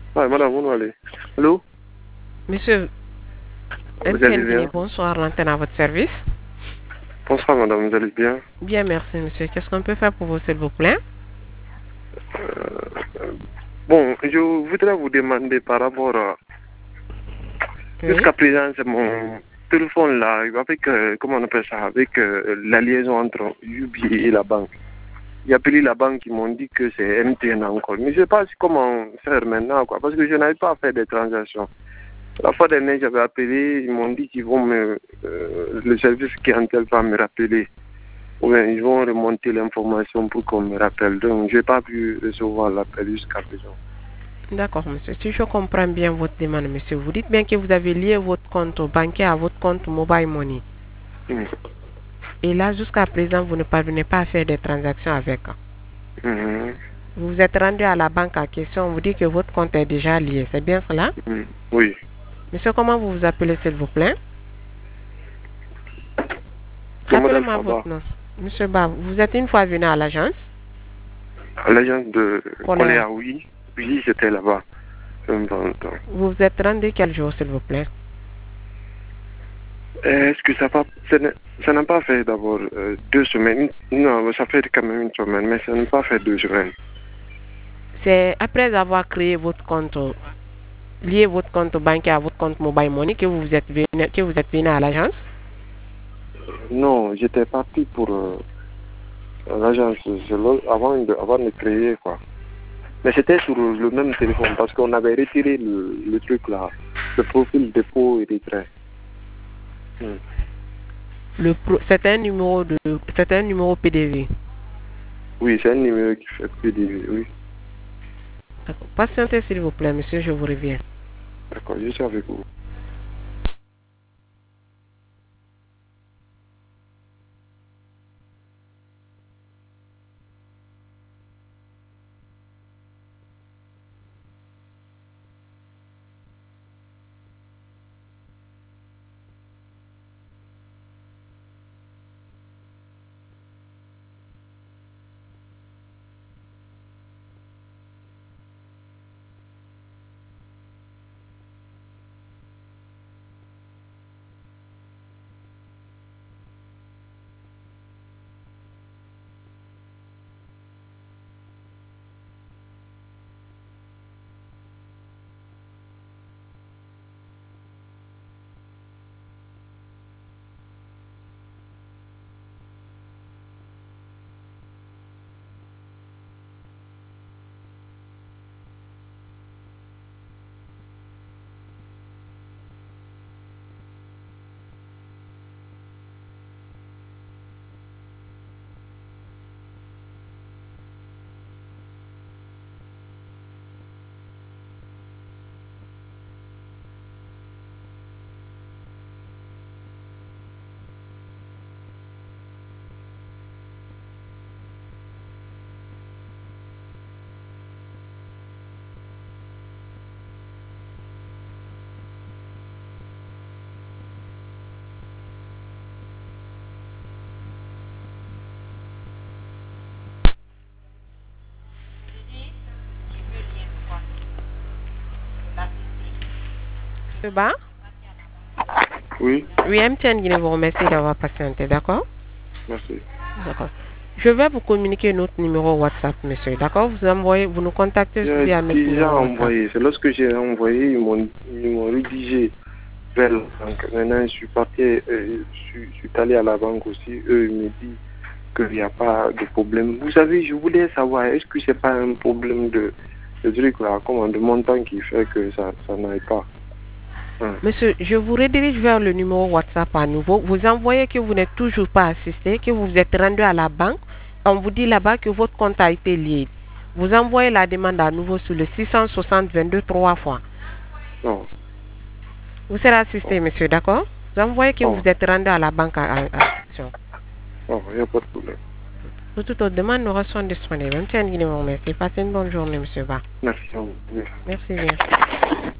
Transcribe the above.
Ah, madame, où allez? Allô? Monsieur Vous allez MTN, bien? bonsoir, l'antenne à votre service. Bonsoir, madame, vous allez bien? Bien, merci, monsieur. Qu'est-ce qu'on peut faire pour vous, s'il vous plaît? Euh, bon, je voudrais vous demander par rapport à... Oui. Jusqu'à présent, c'est mon téléphone là, avec, comment on appelle ça, avec la liaison entre UBI et la banque. J'ai appelé la banque, ils m'ont dit que c'est MTN encore. Mais je ne sais pas comment faire maintenant, quoi, parce que je n'arrive pas à faire des transactions. La fois dernière, j'avais appelé, ils m'ont dit qu'ils vont le service clientèle va me rappeler. Ou bien ils vont remonter l'information pour qu'on me rappelle. Donc, je n'ai pas pu recevoir l'appel jusqu'à présent. D'accord, monsieur. Si je comprends bien votre demande, monsieur, vous dites bien que vous avez lié votre compte bancaire à votre compte mobile money. Mm. Et là, jusqu'à présent, vous ne parvenez pas à faire des transactions avec. Mhm. Vous vous êtes rendu à la banque en question, on vous dit que votre compte est déjà lié. C'est bien cela? Mm. Oui. Monsieur, comment vous vous appelez, s'il vous plaît? C'est Madame Rappelez-moi votre Faba, nom. Monsieur Ba, vous êtes une fois venu à l'agence à l'agence de scolaire. Coléa, oui. Oui, j'étais là-bas. Ça me fait longtemps. Vous vous êtes rendu quel jour, s'il vous plaît? Est-ce que ça n'a pas fait d'abord 2 semaines? Non, ça fait quand même une semaine, mais ça n'a pas fait 2 semaines. C'est après avoir créé votre compte, lié votre compte bancaire à votre compte mobile money que vous êtes venu à l'agence. Non, j'étais parti pour l'agence avant de créer, quoi. Mais c'était sur le même téléphone parce qu'on avait retiré le truc là, le profil dépôt et retrait. Hmm. C'est un c'est un numéro PDV. Oui, c'est un numéro qui fait plus de... Oui, D'accord. Patientez s'il vous plaît, monsieur, je vous reviens. d'accord, je suis avec vous. Monsieur Ba? Oui, Oui, MTN Guinée vous remercie d'avoir patienté, d'accord? merci. D'accord. Je vais vous communiquer notre numéro WhatsApp, monsieur, d'accord? Vous nous contactez J'ai via notre déjà numéro WhatsApp. envoyé. C'est lorsque j'ai envoyé, ils m'ont rédigé vers la banque. Maintenant, je suis parti, je suis allé à la banque aussi. Eux, ils me disent qu'il n'y a pas de problème. Vous savez, je voulais savoir, est-ce que c'est pas un problème de truc là, comment, de montant qui fait que ça n'aille pas? Hein. Monsieur, je vous redirige vers le numéro WhatsApp à nouveau. Vous envoyez que vous n'êtes toujours pas assisté, que vous vous êtes rendu à la banque. On vous dit là-bas que votre compte a été lié. Vous envoyez la demande à nouveau sur le 660 22 3 fois. Non, Vous serez assisté, non, monsieur, d'accord? Vous envoyez que vous non, êtes rendu à la banque à action. non, il n'y a pas de problème. Pour toute autre demande, nous restons disponibles. Merci. Passez une bonne journée, monsieur Ba. Merci à vous. Oui. Merci bien.